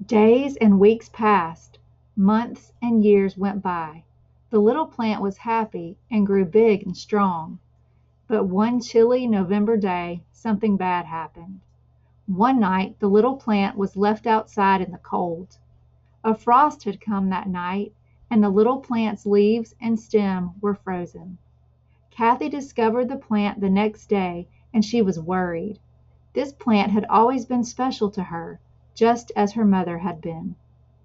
Days and weeks passed. Months and years went by. The little plant was happy and grew big and strong. But one chilly November day, something bad happened. One night the little plant was left outside in the cold. A frost had come that night, and the little plant's leaves and stem were frozen. Kathy discovered the plant the next day, and she was worried. This plant had always been special to her, just as her mother had been.